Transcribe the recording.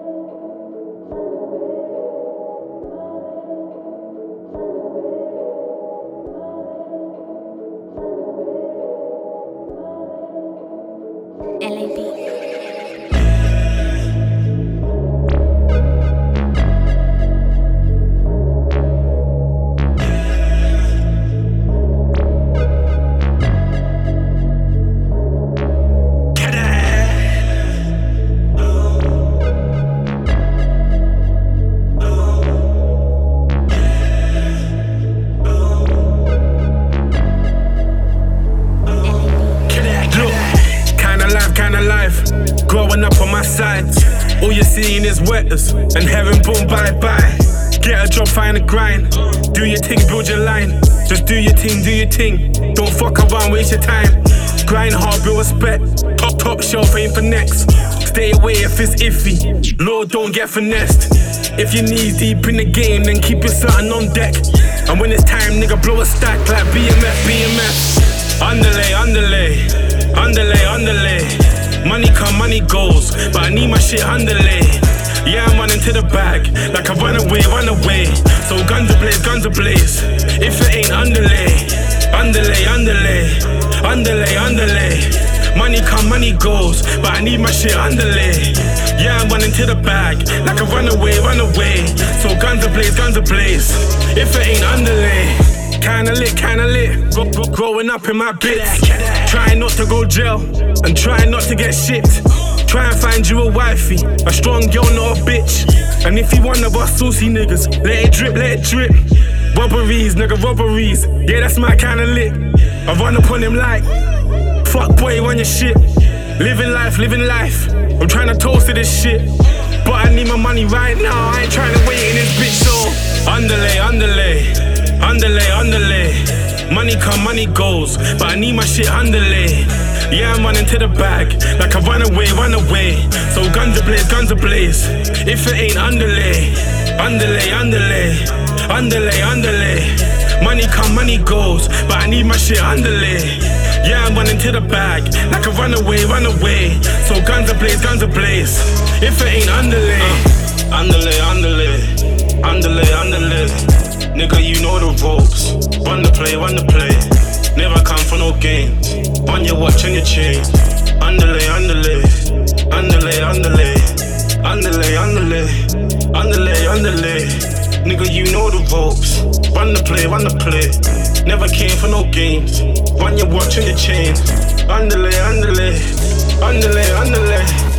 Growing up on my side, all you're seeing is wetters and heaven, boom, bye bye. Get a job, find a grind. Do your thing, build your line. Just do your thing, do your thing. Don't fuck around, waste your time. Grind hard, build respect. Top shelf, aim for next. Stay away if it's iffy. Lord, don't get finessed. If your knees deep in the game, then keep your something on deck. And when it's time, nigga, blow a stack like BMF. Underlay, underlay, underlay, underlay. Money come, money goes, but I need my shit underlay. Yeah, I'm running to the bag, like I run away, run away. So guns ablaze, guns ablaze. If it ain't underlay, underlay, underlay, underlay, underlay. Money come, money goes, but I need my shit underlay. Yeah, I'm running to the bag, like I run away, run away. So guns ablaze, guns ablaze. If it ain't underlay. Kinda lit, growing up in my bits. Trying not to go jail, and trying not to get shipped. Try and find you a wifey, a strong girl, not a bitch. And if you one of us saucy niggas, let it drip, let it drip. Robberies, nigga, robberies. Yeah, that's my kinda lit. I run upon him like, fuck boy, run your shit. Living life, living life. I'm trying to toast to this shit, but I need my money right now. I ain't trying to wait in this bitch, so underlay, underlay. Underlay, underlay. Money come, money goes, but I need my shit underlay. Yeah, I'm running to the bag, like I run away, run away. So guns ablaze, guns ablaze. If it ain't underlay, underlay, underlay, underlay, underlay. Money come, money goes, but I need my shit underlay. Yeah, I'm running to the bag, like I run away, run away. So guns ablaze, guns ablaze. If it ain't underlay, underlay, underlay, underlay, underlay. Nigga, you know the ropes. Run the play, run the play. Never come for no games. On your watch and your chain. Underlay, underlay, underlay, underlay, underlay, underlay, underlay, underlay. Nigga, you know the ropes. Run the play, run the play. Never came for no games. On your watch and your chain. Underlay, underlay, underlay, underlay.